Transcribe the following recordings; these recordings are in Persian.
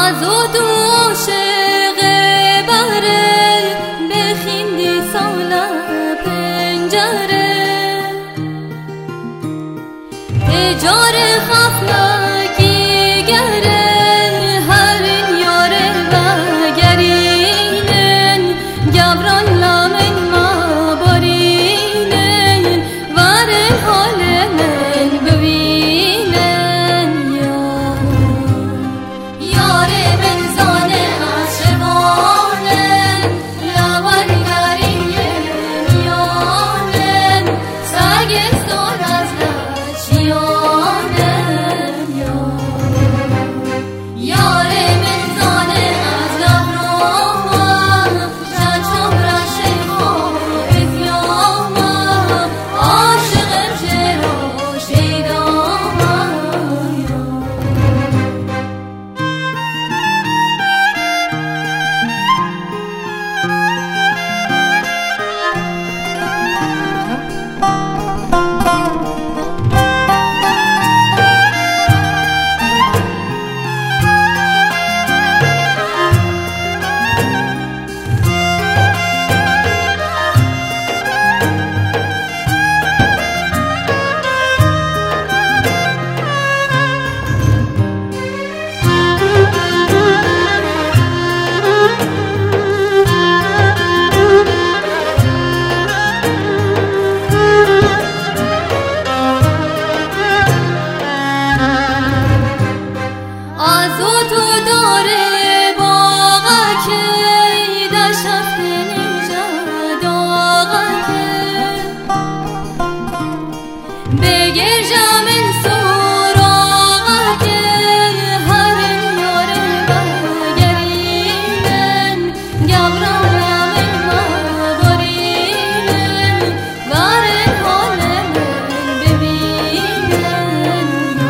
از او تو عاشق بهره بخیندی ساله پنجره اجاره خفلکی گره هرین یاره بگرینن گبران لامن ما بارینن وره حال من ببینن یاره من زانه عاشقانن لبرگرین میانن سرگستان از لچیانن یاره من زانه از لبرامم چشم رشه خواه ازیامم عاشقم چرا شیدامم از او تو داره باغکه دشت نیجه داغکه بگرجم این سراغکه هرین یاره بگرینن گبرانم این مبارینن وره حال من ببینن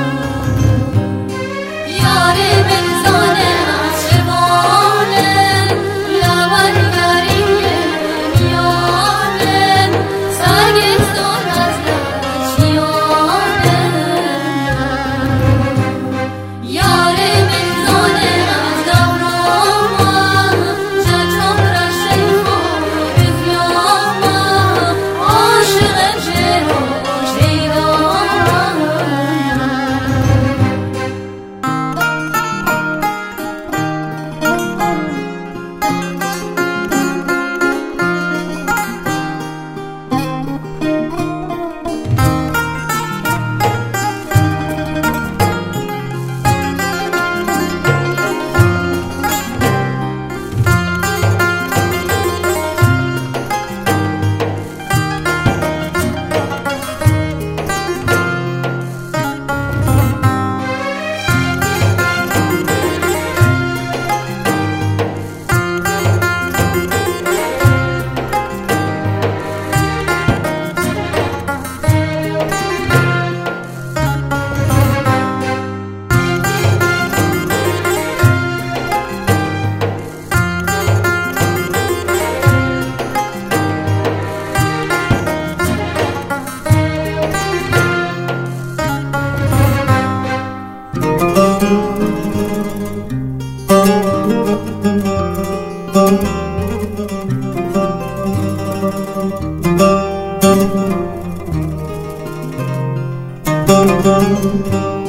یاره من زانه عاشقانن لبرگرین میانن سرگستان از لچیانن یاره من زانه از لبرامم چشم رشه خواه ازیامم عاشقم چرا شیدامم Thank you.